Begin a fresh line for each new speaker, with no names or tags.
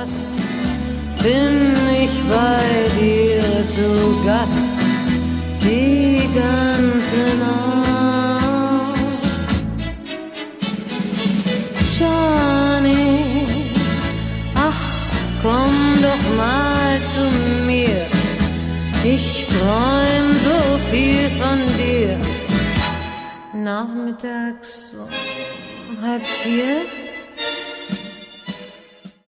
hast, bin ich bei dir zu Gast die ganze Nacht. Johnny, ach, komm doch mal zu mir, ich träum so viel von dir. Nachmittags um 3:30